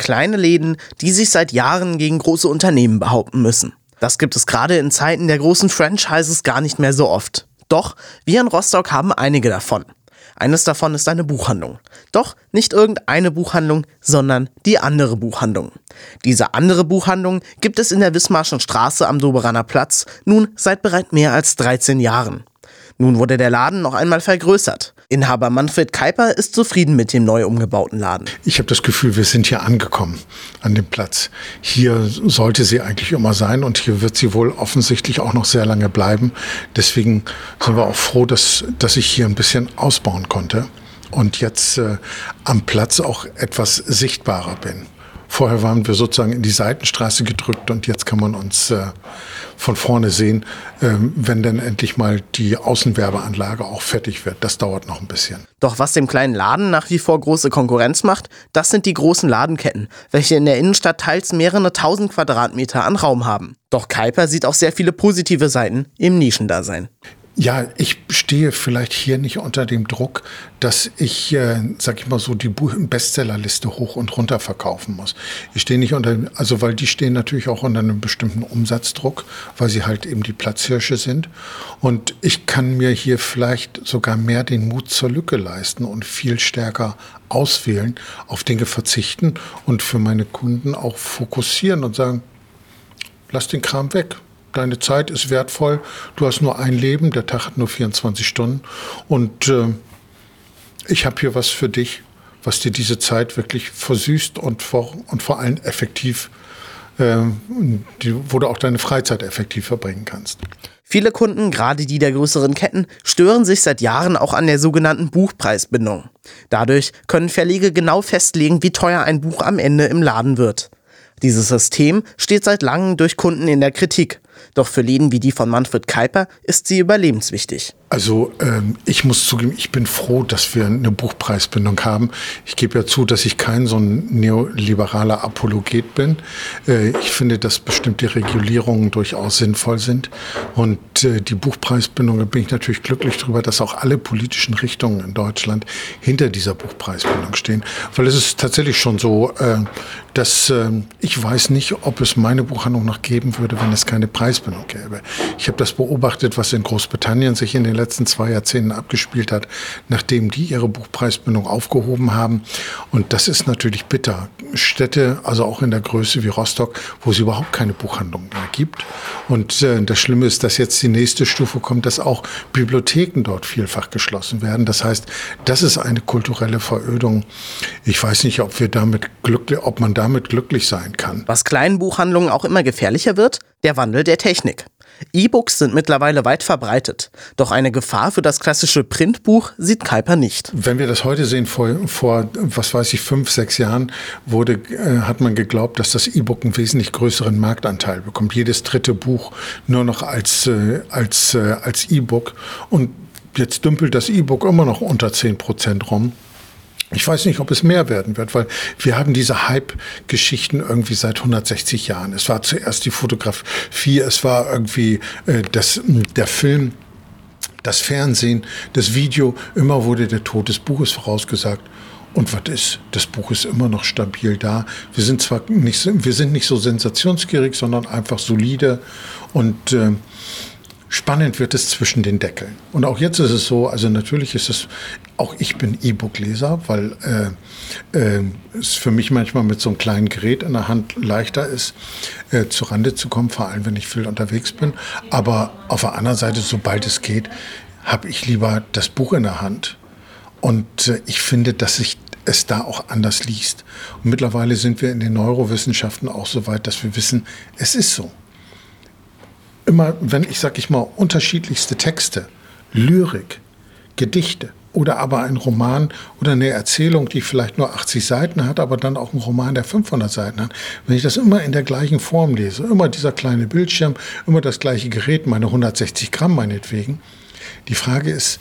kleine Läden, die sich seit Jahren gegen große Unternehmen behaupten müssen. Das gibt es gerade in Zeiten der großen Franchises gar nicht mehr so oft. Doch wir in Rostock haben einige davon. Eines davon ist eine Buchhandlung. Doch nicht irgendeine Buchhandlung, sondern die andere Buchhandlung. Diese andere Buchhandlung gibt es in der Wismarschen Straße am Doberaner Platz nun seit bereits mehr als 13 Jahren. Nun wurde der Laden noch einmal vergrößert. Inhaber Manfred Keiper ist zufrieden mit dem neu umgebauten Laden. Ich habe das Gefühl, wir sind hier angekommen an dem Platz. Hier sollte sie eigentlich immer sein und hier wird sie wohl offensichtlich auch noch sehr lange bleiben. Deswegen sind wir auch froh, dass ich hier ein bisschen ausbauen konnte und jetzt am Platz auch etwas sichtbarer bin. Vorher waren wir sozusagen in die Seitenstraße gedrückt und jetzt kann man uns von vorne sehen, wenn dann endlich mal die Außenwerbeanlage auch fertig wird. Das dauert noch ein bisschen. Doch was dem kleinen Laden nach wie vor große Konkurrenz macht, das sind die großen Ladenketten, welche in der Innenstadt teils mehrere tausend Quadratmeter an Raum haben. Doch Keiper sieht auch sehr viele positive Seiten im Nischendasein. Ja, ich stehe vielleicht hier nicht unter dem Druck, dass ich, sag ich mal so, die Bestsellerliste hoch und runter verkaufen muss. Ich stehe nicht weil die stehen natürlich auch unter einem bestimmten Umsatzdruck, weil sie halt eben die Platzhirsche sind. Und ich kann mir hier vielleicht sogar mehr den Mut zur Lücke leisten und viel stärker auswählen, auf Dinge verzichten und für meine Kunden auch fokussieren und sagen, lass den Kram weg. Deine Zeit ist wertvoll, du hast nur ein Leben, der Tag hat nur 24 Stunden und ich habe hier was für dich, was dir diese Zeit wirklich versüßt und vor allem effektiv, wo du auch deine Freizeit effektiv verbringen kannst. Viele Kunden, gerade die der größeren Ketten, stören sich seit Jahren auch an der sogenannten Buchpreisbindung. Dadurch können Verlege genau festlegen, wie teuer ein Buch am Ende im Laden wird. Dieses System steht seit langem durch Kunden in der Kritik. Doch für Läden wie die von Manfred Keiper ist sie überlebenswichtig. Also ich muss zugeben, ich bin froh, dass wir eine Buchpreisbindung haben. Ich gebe ja zu, dass ich kein so ein neoliberaler Apologet bin. Ich finde, dass bestimmte Regulierungen durchaus sinnvoll sind. Und die Buchpreisbindung, da bin ich natürlich glücklich darüber, dass auch alle politischen Richtungen in Deutschland hinter dieser Buchpreisbindung stehen. Weil es ist tatsächlich schon so, dass ich weiß nicht, ob es meine Buchhandlung noch geben würde, wenn es keine Preisbindung gäbe. Ich habe das beobachtet, was in Großbritannien sich in den letzten 2 Jahrzehnten abgespielt hat, nachdem die ihre Buchpreisbindung aufgehoben haben. Und das ist natürlich bitter. Städte, also auch in der Größe wie Rostock, wo es überhaupt keine Buchhandlung mehr gibt. Und das Schlimme ist, dass jetzt die nächste Stufe kommt, dass auch Bibliotheken dort vielfach geschlossen werden. Das heißt, das ist eine kulturelle Verödung. Ich weiß nicht, ob man damit glücklich sein kann. Was kleinen Buchhandlungen auch immer gefährlicher wird, der Wandel der Technik. E-Books sind mittlerweile weit verbreitet. Doch eine Gefahr für das klassische Printbuch sieht Keiper nicht. Wenn wir das heute sehen, vor 5, 6 Jahren hat man geglaubt, dass das E-Book einen wesentlich größeren Marktanteil bekommt. Jedes dritte Buch nur noch als E-Book. Und jetzt dümpelt das E-Book immer noch unter 10% rum. Ich weiß nicht, ob es mehr werden wird, weil wir haben diese Hype-Geschichten irgendwie seit 160 Jahren. Es war zuerst die Fotografie, es war irgendwie der Film, das Fernsehen, das Video. Immer wurde der Tod des Buches vorausgesagt. Und was ist? Das Buch ist immer noch stabil da. Wir sind nicht so sensationsgierig, sondern einfach solide und spannend wird es zwischen den Deckeln. Und auch jetzt ist es so, also natürlich ist es, auch ich bin E-Book-Leser, weil es für mich manchmal mit so einem kleinen Gerät in der Hand leichter ist, zur Rande zu kommen, vor allem wenn ich viel unterwegs bin. Aber auf der anderen Seite, sobald es geht, habe ich lieber das Buch in der Hand. Und ich finde, dass sich es da auch anders liest. Und mittlerweile sind wir in den Neurowissenschaften auch so weit, dass wir wissen, es ist so. Immer, wenn unterschiedlichste Texte, Lyrik, Gedichte oder aber ein Roman oder eine Erzählung, die vielleicht nur 80 Seiten hat, aber dann auch ein Roman, der 500 Seiten hat. Wenn ich das immer in der gleichen Form lese, immer dieser kleine Bildschirm, immer das gleiche Gerät, meine 160 Gramm meinetwegen. Die Frage ist,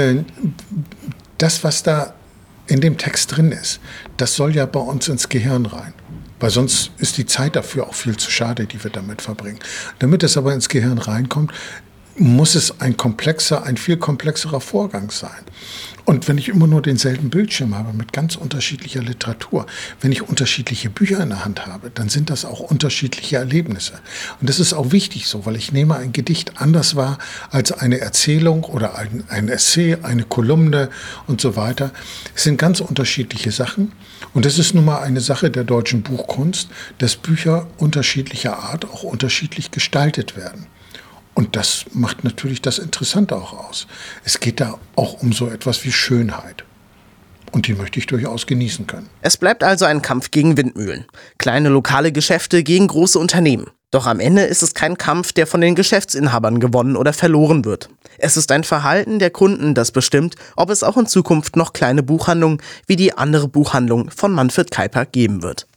das, was da in dem Text drin ist, das soll ja bei uns ins Gehirn rein. Weil sonst ist die Zeit dafür auch viel zu schade, die wir damit verbringen. Damit es aber ins Gehirn reinkommt, muss es ein viel komplexerer Vorgang sein. Und wenn ich immer nur denselben Bildschirm habe mit ganz unterschiedlicher Literatur, wenn ich unterschiedliche Bücher in der Hand habe, dann sind das auch unterschiedliche Erlebnisse. Und das ist auch wichtig so, weil ich nehme ein Gedicht anders wahr als eine Erzählung oder ein Essay, eine Kolumne und so weiter. Es sind ganz unterschiedliche Sachen. Und das ist nun mal eine Sache der deutschen Buchkunst, dass Bücher unterschiedlicher Art auch unterschiedlich gestaltet werden. Und das macht natürlich das Interessante auch aus. Es geht da auch um so etwas wie Schönheit. Und die möchte ich durchaus genießen können. Es bleibt also ein Kampf gegen Windmühlen. Kleine lokale Geschäfte gegen große Unternehmen. Doch am Ende ist es kein Kampf, der von den Geschäftsinhabern gewonnen oder verloren wird. Es ist ein Verhalten der Kunden, das bestimmt, ob es auch in Zukunft noch kleine Buchhandlungen wie die andere Buchhandlung von Manfred Keiper geben wird.